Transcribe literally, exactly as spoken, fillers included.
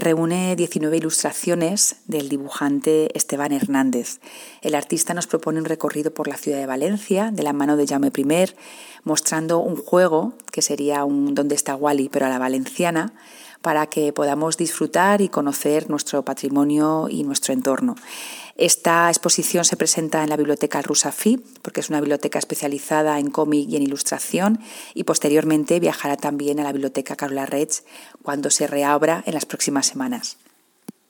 reúne diecinueve ilustraciones del dibujante Esteban Hernández. El artista nos propone un recorrido por la ciudad de Valencia, de la mano de Jaume I, mostrando un juego que sería un ¿Dónde está Wally?, pero a la valenciana, para que podamos disfrutar y conocer nuestro patrimonio y nuestro entorno. Esta exposición se presenta en la Biblioteca Rusafí, porque es una biblioteca especializada en cómic y en ilustración, y posteriormente viajará también a la Biblioteca Carola Reig cuando se reabra en las próximas semanas.